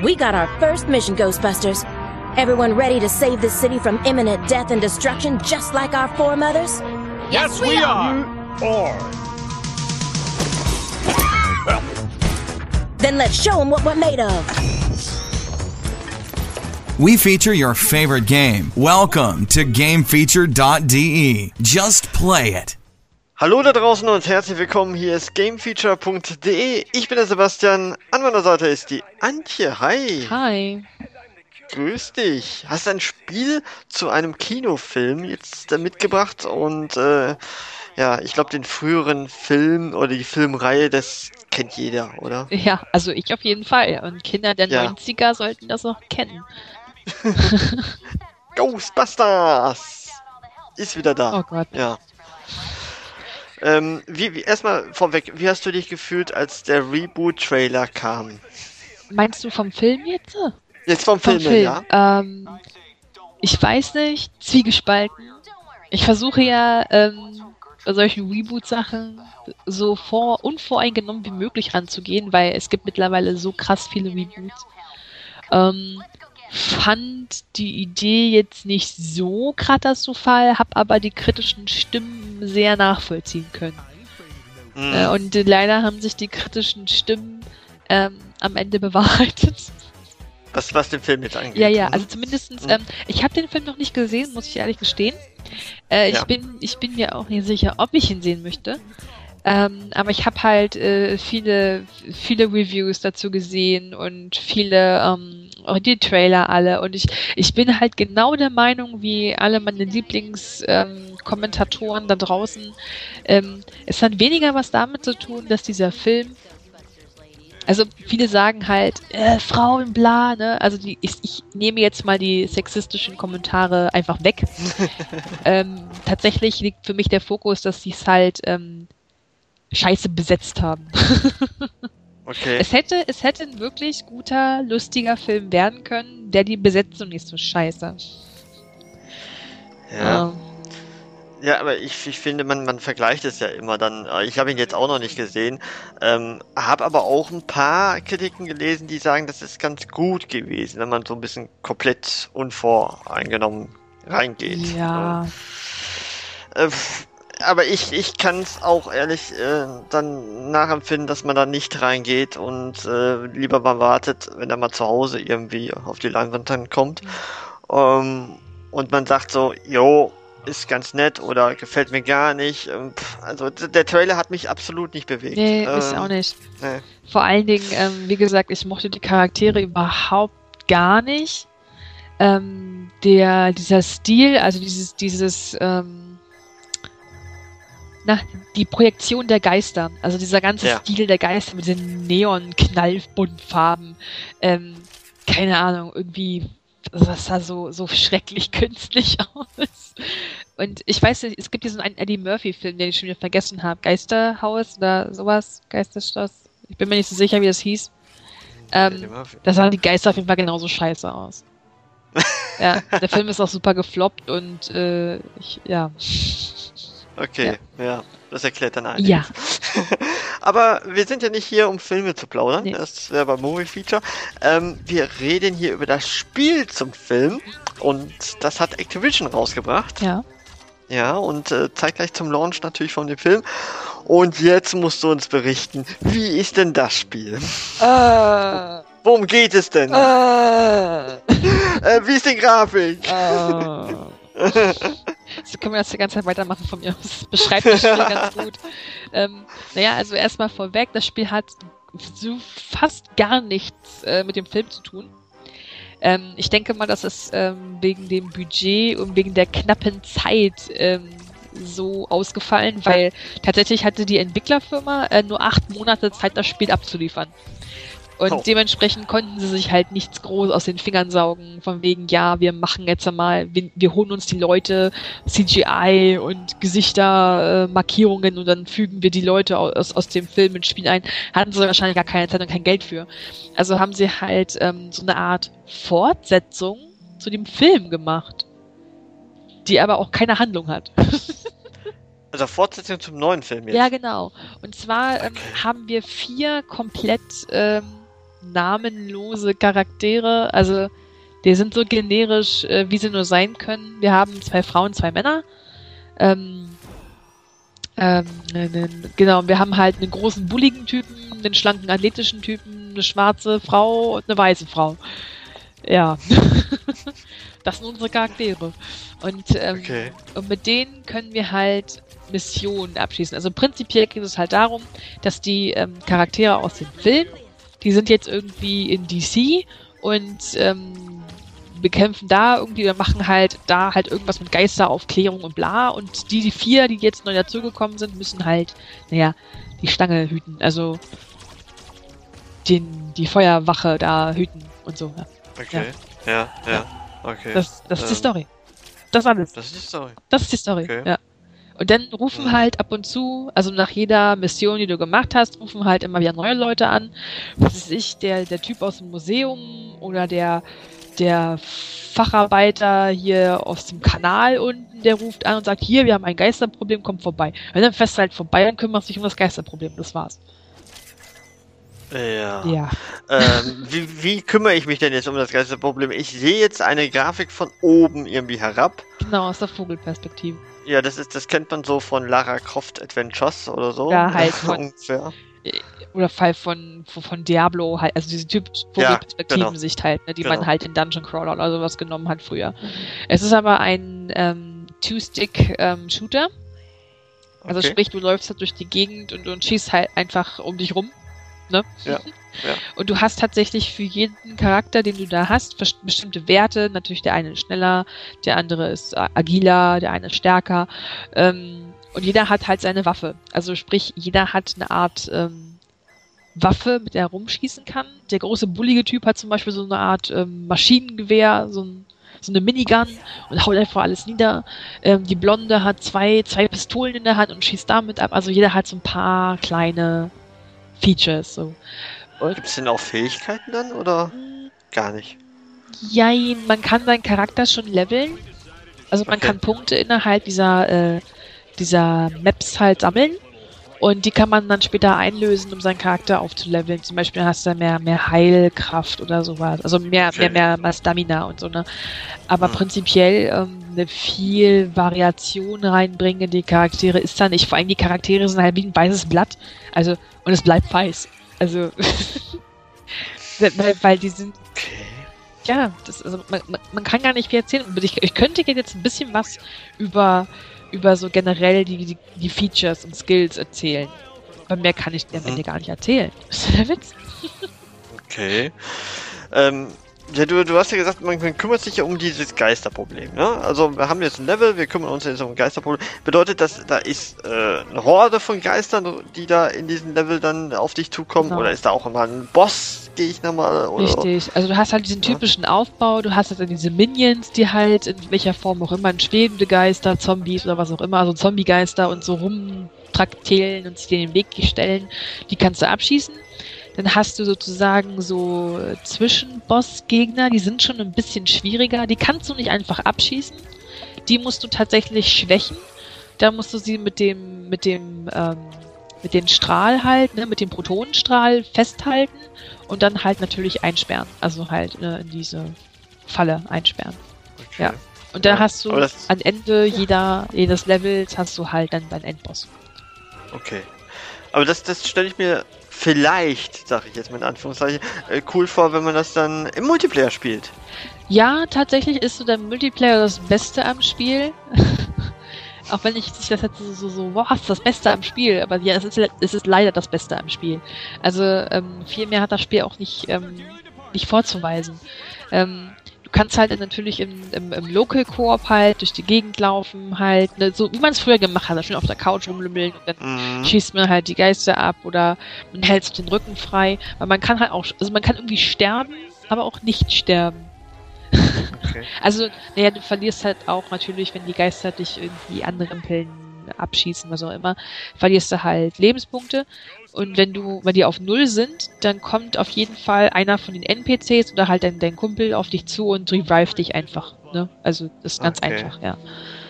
We got our first mission, Ghostbusters. Everyone ready to save this city from imminent death and destruction just like our foremothers? Yes, we are! Then let's show them what we're made of. We feature your favorite game. Welcome to GameFeature.de. Just play it. Hallo da draußen und herzlich willkommen. Hier ist GameFeature.de. Ich bin der Sebastian. An meiner Seite ist die Antje. Hi. Hi. Grüß dich. Hast ein Spiel zu einem Kinofilm jetzt mitgebracht und ja, ich glaube den früheren Film oder die Filmreihe, das kennt jeder, oder? Ja, also ich auf jeden Fall. Und Kinder der Ja. 90er sollten das noch kennen. Ghostbusters ist wieder da. Oh Gott. Ja. Erstmal vorweg, wie hast du dich gefühlt, als der Reboot-Trailer kam? Meinst du vom Film jetzt? Jetzt vom Film, ja. Ich weiß nicht, zwiegespalten. Ich versuche ja bei solchen Reboot-Sachen so unvoreingenommen wie möglich ranzugehen, weil es gibt mittlerweile so krass viele Reboots. Fand die Idee jetzt nicht so katastrophal, habe aber die kritischen Stimmen sehr nachvollziehen können. Und leider haben sich die kritischen Stimmen am Ende bewahrheitet. Was den Film jetzt angeht. Ja, also zumindestens, ich habe den Film noch nicht gesehen, muss ich ehrlich gestehen. Ich bin mir auch nicht sicher, ob ich ihn sehen möchte. Aber ich habe halt viele Reviews dazu gesehen und viele, auch die Trailer alle. Und ich bin halt genau der Meinung, wie alle meine Lieblingskommentatoren da draußen. Es hat weniger was damit zu tun, dass dieser Film, also viele sagen halt, Frauen, bla, ne? Also ich nehme jetzt mal die sexistischen Kommentare einfach weg. Tatsächlich liegt für mich der Fokus, dass sie es halt scheiße besetzt haben. Okay. Es hätte ein wirklich guter, lustiger Film werden können, der die Besetzung nicht so scheiße. Ja. Ja, aber ich finde, man vergleicht es ja immer dann. Ich habe ihn jetzt auch noch nicht gesehen, habe aber auch ein paar Kritiken gelesen, die sagen, das ist ganz gut gewesen, wenn man so ein bisschen komplett unvoreingenommen reingeht. Ja. Aber ich kann es auch ehrlich dann nachempfinden, dass man da nicht reingeht und lieber mal wartet, wenn er mal zu Hause irgendwie auf die Leinwand dann kommt. Und man sagt so, jo, ist ganz nett oder gefällt mir gar nicht. Also der Trailer hat mich absolut nicht bewegt. Nee, ich auch nicht. Nee. Vor allen Dingen, wie gesagt, ich mochte die Charaktere überhaupt gar nicht. Dieser Stil, also die Projektion der Geister, also dieser ganze Stil der Geister mit den Neon-Knallbuntfarben, keine Ahnung, irgendwie, das sah so schrecklich künstlich aus. Und ich weiß nicht, es gibt diesen einen Eddie Murphy-Film, den ich schon wieder vergessen habe, Geisterhaus oder sowas, Geisterschloss, ich bin mir nicht so sicher, wie das hieß. Da sahen die Geister auf jeden Fall genauso scheiße aus. Ja, der Film ist auch super gefloppt und Okay, ja, das erklärt dann einiges. Ja. Aber wir sind ja nicht hier, um Filme zu plaudern. Nee. Das wäre beim Movie Feature. Wir reden hier über das Spiel zum Film und das hat Activision rausgebracht. Ja. Ja, und zeitgleich zum Launch natürlich von dem Film. Und jetzt musst du uns berichten, wie ist denn das Spiel? Worum geht es denn? Wie ist die Grafik? So können wir das die ganze Zeit weitermachen von mir aus. Das beschreibt das Spiel ganz gut. Also erstmal vorweg, das Spiel hat so fast gar nichts mit dem Film zu tun. Ich denke mal, dass es wegen dem Budget und wegen der knappen Zeit so ausgefallen, weil tatsächlich hatte die Entwicklerfirma nur 8 Monate Zeit, das Spiel abzuliefern. Und dementsprechend konnten sie sich halt nichts groß aus den Fingern saugen, von wegen, ja, wir machen jetzt einmal, wir holen uns die Leute, CGI und Gesichter, Markierungen und dann fügen wir die Leute aus dem Film ins Spiel ein. Hatten sie wahrscheinlich gar keine Zeit und kein Geld für. Also haben sie halt so eine Art Fortsetzung zu dem Film gemacht, die aber auch keine Handlung hat. Also Fortsetzung zum neuen Film jetzt? Ja, genau. Und zwar haben wir 4 komplett namenlose Charaktere. Also, die sind so generisch, wie sie nur sein können. Wir haben 2 Frauen, 2 Männer. Genau, wir haben halt einen großen, bulligen Typen, einen schlanken, athletischen Typen, eine schwarze Frau und eine weiße Frau. Ja. Das sind unsere Charaktere. Und mit denen können wir halt Missionen abschließen. Also prinzipiell geht es halt darum, dass die Charaktere aus dem Film, die sind jetzt irgendwie in DC und bekämpfen da irgendwie, wir machen halt da halt irgendwas mit Geisteraufklärung und bla, und die 4, die jetzt neu dazugekommen sind, müssen halt, die Stange hüten, also die Feuerwache da hüten und so. Okay, ja. Okay. Das ist die Story. Das ist alles. Das ist die Story. Das ist die Story, Okay. ja. Und dann rufen halt ab und zu, also nach jeder Mission, die du gemacht hast, rufen halt immer wieder neue Leute an. Was weiß ich, der Typ aus dem Museum oder der Facharbeiter hier aus dem Kanal unten, der ruft an und sagt, hier, wir haben ein Geisterproblem, kommt vorbei. Und dann fährst du halt vorbei und kümmerst dich um das Geisterproblem. Das war's. Ja. Wie kümmere ich mich denn jetzt um das ganze Problem? Ich sehe jetzt eine Grafik von oben irgendwie herab. Genau, aus der Vogelperspektive. Ja, das kennt man so von Lara Croft Adventures oder so. Ja, halt von, ungefähr. Oder Fall von Diablo, halt, also diese typische Vogelperspektivensicht halt, ne, die man halt in Dungeon Crawler oder sowas genommen hat früher. Es ist aber ein Two-Stick-Shooter. Also sprich, du läufst halt durch die Gegend und schießt halt einfach um dich rum. Ne? Ja. Und du hast tatsächlich für jeden Charakter, den du da hast, bestimmte Werte. Natürlich der eine ist schneller, der andere ist agiler, der eine ist stärker. Und jeder hat halt seine Waffe. Also sprich, jeder hat eine Art Waffe, mit der er rumschießen kann. Der große bullige Typ hat zum Beispiel so eine Art Maschinengewehr, so eine Minigun und haut einfach alles nieder. Die Blonde hat zwei Pistolen in der Hand und schießt damit ab. Also jeder hat so ein paar kleine Features. So. Gibt es denn auch Fähigkeiten dann oder gar nicht? Ja, man kann seinen Charakter schon leveln. Also man kann Punkte innerhalb dieser Maps halt sammeln. Und die kann man dann später einlösen, um seinen Charakter aufzuleveln. Zum Beispiel hast du mehr Heilkraft oder sowas. Also mehr Stamina und so, ne? Aber prinzipiell eine viel Variation reinbringen in die Charaktere ist da nicht. Vor allem die Charaktere sind halt wie ein weißes Blatt. Also, und es bleibt weiß. Also, weil die sind... Ja, also man kann gar nicht viel erzählen. Ich könnte jetzt ein bisschen was über so generell die Features und Skills erzählen. Aber mehr kann ich am Ende gar nicht erzählen. Das ist der Witz. Okay. Ja, du hast ja gesagt, man kümmert sich ja um dieses Geisterproblem, ne? Also wir haben jetzt ein Level, wir kümmern uns jetzt um ein Geisterproblem. Bedeutet das, da ist eine Horde von Geistern, die da in diesem Level dann auf dich zukommen? Genau. Oder ist da auch immer ein Boss-Gegner mal? Oder? Richtig, also du hast halt diesen typischen Aufbau, du hast halt dann diese Minions, die halt in welcher Form auch immer, schwebende Geister, Zombies oder was auch immer, also Zombie-Geister und so rumtraktieren und sich dir in den Weg stellen, die kannst du abschießen. Dann hast du sozusagen so Zwischenboss-Gegner, die sind schon ein bisschen schwieriger. Die kannst du nicht einfach abschießen. Die musst du tatsächlich schwächen. Da musst du sie mit dem Strahl halt, ne, mit dem Protonenstrahl festhalten und dann halt natürlich einsperren. Also halt in diese Falle einsperren. Okay. Ja. Und da hast du am Ende jedes Levels hast du halt dann deinen Endboss. Okay. Aber das stelle ich mir vielleicht, sage ich jetzt mal in Anführungszeichen, cool vor, wenn man das dann im Multiplayer spielt. Ja, tatsächlich ist so der Multiplayer das Beste am Spiel. Auch wenn ich das jetzt was ist das Beste am Spiel? Aber ja, es ist leider das Beste am Spiel. Also viel mehr hat das Spiel auch nicht vorzuweisen. Du kannst halt natürlich im Local Koop halt durch die Gegend laufen, halt, ne, so wie man es früher gemacht hat, schön auf der Couch rumlümmeln und dann schießt man halt die Geister ab oder man hält den Rücken frei. Weil man kann halt auch, also man kann irgendwie sterben, aber auch nicht sterben. Okay. Also, naja, du verlierst halt auch natürlich, wenn die Geister dich irgendwie anrempeln, abschießen, was auch immer, verlierst du halt Lebenspunkte. Und wenn die auf 0 sind, dann kommt auf jeden Fall einer von den NPCs oder halt dein Kumpel auf dich zu und revive dich einfach. Ne? Also das ist ganz einfach, ja.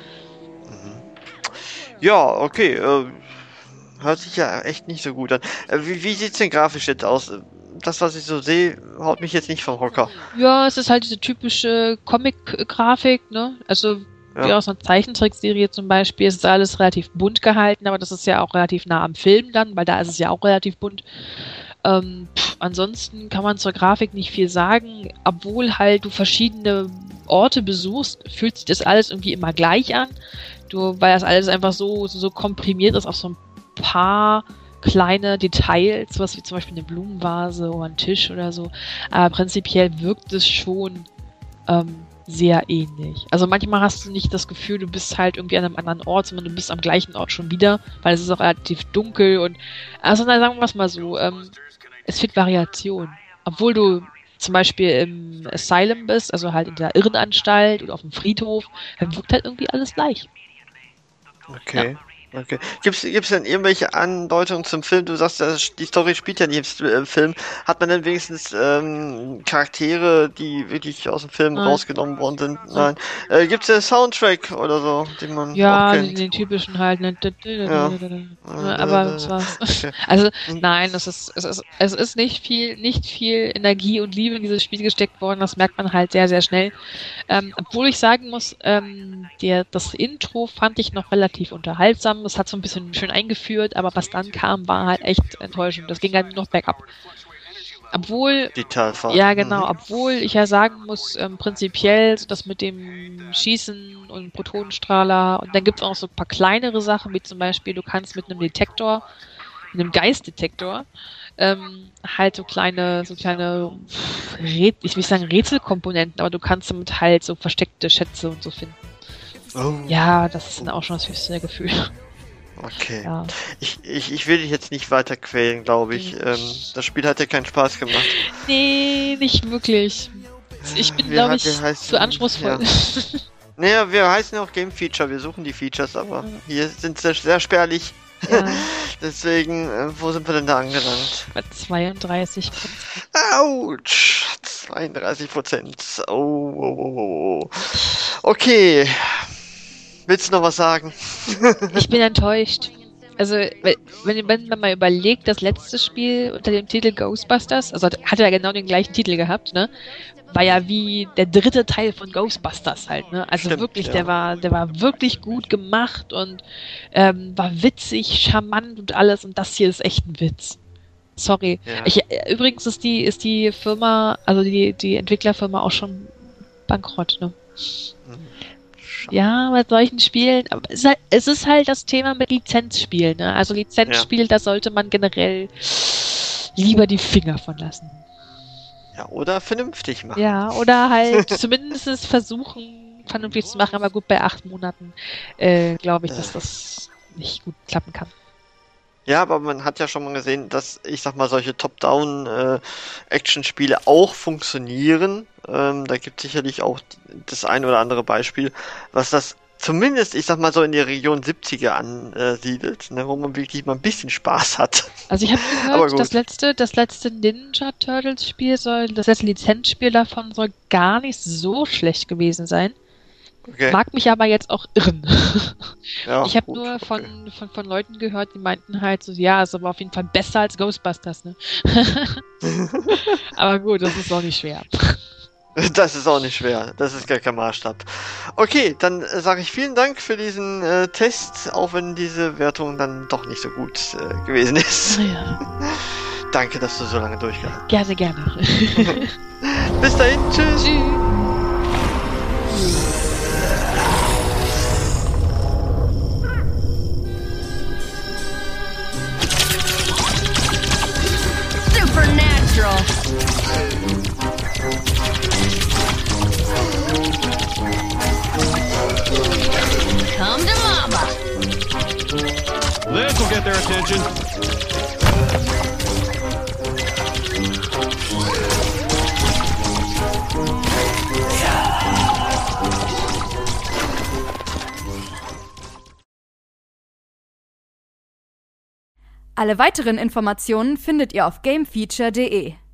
Ja, okay. Hört sich ja echt nicht so gut an. Wie sieht's denn grafisch jetzt aus? das, was ich so sehe, haut mich jetzt nicht vom Hocker. Ja, es ist halt diese typische Comic-Grafik, ne? Also wie aus einer Zeichentrickserie zum Beispiel. Es ist alles relativ bunt gehalten, aber das ist ja auch relativ nah am Film dann, weil da ist es ja auch relativ bunt. Ansonsten kann man zur Grafik nicht viel sagen, obwohl halt du verschiedene Orte besuchst, fühlt sich das alles irgendwie immer gleich an. Weil das alles einfach so komprimiert ist auf so ein paar kleine Details, was wie zum Beispiel eine Blumenvase oder ein Tisch oder so. Aber prinzipiell wirkt es schon sehr ähnlich. Also manchmal hast du nicht das Gefühl, du bist halt irgendwie an einem anderen Ort, sondern du bist am gleichen Ort schon wieder, weil es ist auch relativ dunkel und also na, sagen wir es mal so, es fehlt Variation. Obwohl du zum Beispiel im Asylum bist, also halt in der Irrenanstalt oder auf dem Friedhof, dann wirkt halt irgendwie alles gleich. Okay. Ja. Okay. Gibt's denn irgendwelche Andeutungen zum Film? Du sagst, die Story spielt ja nicht im Film. Hat man denn wenigstens Charaktere, die wirklich aus dem Film rausgenommen worden sind? Nein. Gibt's denn Soundtrack oder so, den man auch kennt? Den typischen halt. Ne, aber das war's. Okay. Also nein, es ist nicht viel Energie und Liebe in dieses Spiel gesteckt worden. Das merkt man halt sehr, sehr schnell. Obwohl ich sagen muss, das Intro fand ich noch relativ unterhaltsam. Das hat so ein bisschen schön eingeführt, aber was dann kam, war halt echt enttäuschend. Das ging halt nur noch bergab. Obwohl, ja genau, obwohl ich ja sagen muss, prinzipiell das mit dem Schießen und Protonenstrahler und dann gibt es auch so ein paar kleinere Sachen, wie zum Beispiel, du kannst mit einem Detektor, mit einem Geistdetektor, halt so kleine, ich will nicht sagen Rätselkomponenten, aber du kannst damit halt so versteckte Schätze und so finden. Oh. Ja, das ist dann auch schon das höchste Gefühl. Okay. Ja. Ich will dich jetzt nicht weiter quälen, glaube ich. Das Spiel hat dir keinen Spaß gemacht. Nee, nicht wirklich. Ich bin, glaube ich, zu anspruchsvoll. Ja. Naja, wir heißen ja auch Game Feature, wir suchen die Features, aber hier sind sie sehr spärlich. Ja. Deswegen, wo sind wir denn da angelangt? Bei 32%. Autsch! 32%. Oh. Okay. Willst du noch was sagen? Ich bin enttäuscht. Also, wenn man mal überlegt, das letzte Spiel unter dem Titel Ghostbusters, also hat ja genau den gleichen Titel gehabt, ne? War ja wie der dritte Teil von Ghostbusters halt, ne? Also stimmt, wirklich, ja. Der war wirklich gut gemacht und war witzig, charmant und alles und das hier ist echt ein Witz. Sorry. Ja. Übrigens ist die Firma, also die Entwicklerfirma auch schon bankrott, ne? Ja, bei solchen Spielen, aber es ist halt das Thema mit Lizenzspielen, ne? Also Lizenzspiel, da sollte man generell lieber die Finger von lassen. Ja, oder vernünftig machen. Ja, oder halt zumindest versuchen, vernünftig zu machen, aber gut, bei 8 Monaten glaube ich, dass das nicht gut klappen kann. Ja, aber man hat ja schon mal gesehen, dass, ich sag mal, solche Top-Down-Action-Spiele auch funktionieren. Da gibt es sicherlich auch das ein oder andere Beispiel, was das zumindest, ich sag mal, so in die Region 70er ansiedelt, ne, wo man wirklich mal ein bisschen Spaß hat. Also ich habe gehört, das letzte Ninja Turtles Spiel das letzte Lizenzspiel davon soll gar nicht so schlecht gewesen sein. Okay. Mag mich aber jetzt auch irren. Ja, ich habe nur von Leuten gehört, die meinten halt so, ja, ist aber auf jeden Fall besser als Ghostbusters, ne? Aber gut, das ist auch nicht schwer. Das ist auch nicht schwer. Das ist gar kein Maßstab. Okay, dann sage ich vielen Dank für diesen Test, auch wenn diese Wertung dann doch nicht so gut gewesen ist. Ja. Danke, dass du so lange durchgehalten hast. Gerne. Bis dahin, tschüss. Supernatural. Come to mama. This will get their attention. Alle weiteren Informationen findet ihr auf gamefeature.de.